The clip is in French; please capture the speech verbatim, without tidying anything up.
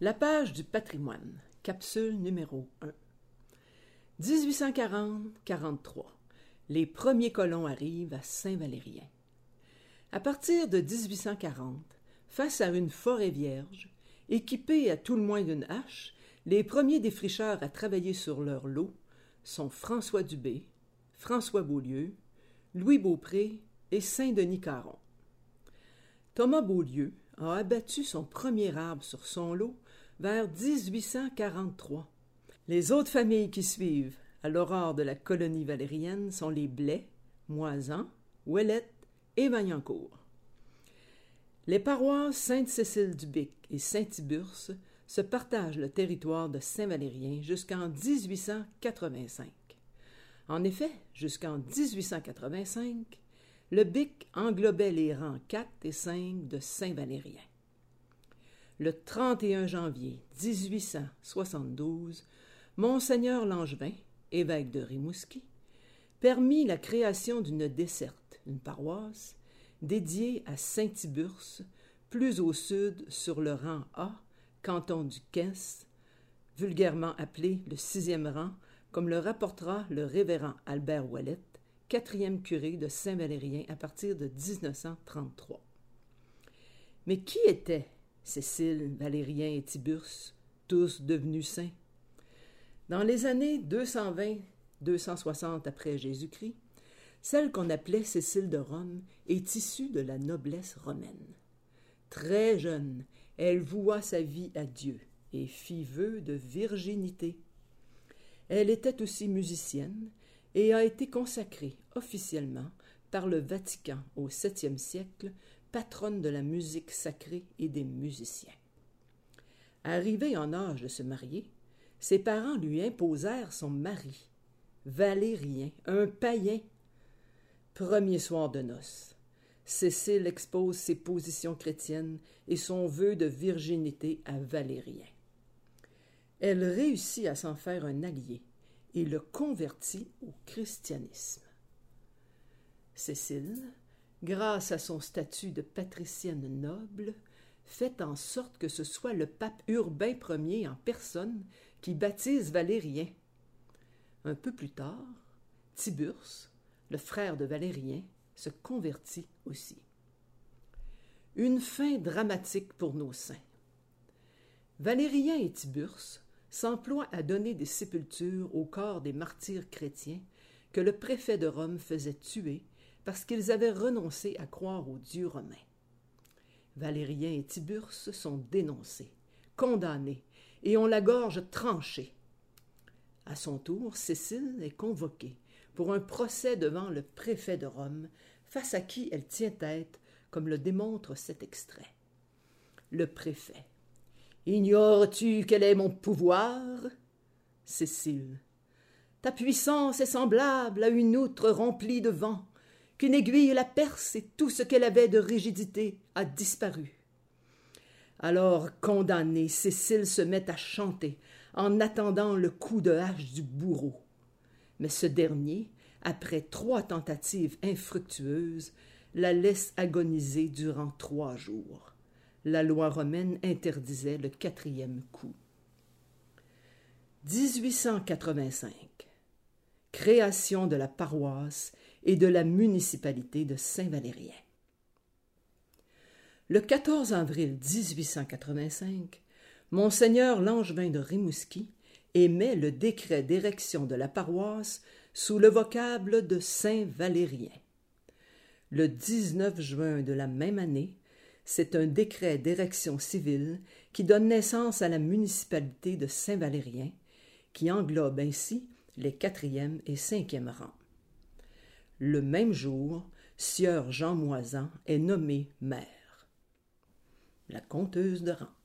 La page du patrimoine, capsule numéro un. dix-huit cent quarante à quarante-trois. Les premiers colons arrivent à Saint-Valérien. À partir de dix-huit cent quarante, face à une forêt vierge, équipés à tout le moins d'une hache, les premiers défricheurs à travailler sur leur lot sont François Dubé, François Beaulieu, Louis Beaupré et Saint-Denis Caron. Thomas Beaulieu a abattu son premier arbre sur son lot vers dix-huit cent quarante-trois. Les autres familles qui suivent à l'aurore de la colonie valérienne sont les Blais, Moisan, Ouellette et Vaillancourt. Les paroisses Sainte-Cécile-du-Bic et Saint-Tiburce se partagent le territoire de Saint-Valérien jusqu'en dix-huit cent quatre-vingt-cinq. En effet, jusqu'en dix-huit cent quatre-vingt-cinq, le Bic englobait les rangs quatre et cinq de Saint-Valérien. Le trente et un janvier dix-huit cent soixante-douze, Monseigneur Langevin, évêque de Rimouski, permit la création d'une desserte, une paroisse, dédiée à Saint-Tiburce, plus au sud sur le rang A, canton du Quess, vulgairement appelé le sixième rang, comme le rapportera le révérend Albert Ouellette, quatrième curé de Saint-Valérien à partir de dix-neuf cent trente-trois. Mais qui étaient Cécile, Valérien et Tiburce, tous devenus saints? Dans les années deux cent vingt à deux cent soixante après Jésus-Christ, celle qu'on appelait Cécile de Rome est issue de la noblesse romaine. Très jeune, elle voua sa vie à Dieu et fit vœu de virginité. Elle était aussi musicienne et a été consacrée officiellement par le Vatican au septième siècle, patronne de la musique sacrée et des musiciens. Arrivée en âge de se marier, ses parents lui imposèrent son mari, Valérien, un païen. Premier soir de noces, Cécile expose ses positions chrétiennes et son vœu de virginité à Valérien. Elle réussit à s'en faire un allié et le convertit au christianisme. Cécile, grâce à son statut de patricienne noble, fait en sorte que ce soit le pape Urbain Ier en personne qui baptise Valérien. Un peu plus tard, Tiburce, le frère de Valérien, se convertit aussi. Une fin dramatique pour nos saints. Valérien et Tiburce s'emploient à donner des sépultures au corps des martyrs chrétiens que le préfet de Rome faisait tuer parce qu'ils avaient renoncé à croire au Dieu romain. Valérien et Tiburce sont dénoncés, condamnés, et ont la gorge tranchée. À son tour, Cécile est convoquée pour un procès devant le préfet de Rome, face à qui elle tient tête, comme le démontre cet extrait. Le préfet. « Ignores-tu quel est mon pouvoir ?» Cécile. « Ta puissance est semblable à une outre remplie de vent, qu'une aiguille la perce et tout ce qu'elle avait de rigidité a disparu. » Alors, condamnée, Cécile se met à chanter en attendant le coup de hache du bourreau. Mais ce dernier, après trois tentatives infructueuses, la laisse agoniser durant trois jours. La loi romaine interdisait le quatrième coup. dix-huit cent quatre-vingt-cinq. Création de la paroisse et de la municipalité de Saint-Valérien. Le quatorze avril dix-huit cent quatre-vingt-cinq, Monseigneur Langevin de Rimouski émet le décret d'érection de la paroisse sous le vocable de Saint-Valérien. Le dix-neuf juin de la même année, c'est un décret d'érection civile qui donne naissance à la municipalité de Saint-Valérien, qui englobe ainsi les quatrième et cinquième rangs. Le même jour, sieur Jean Moisan est nommé maire. La conteuse de rang.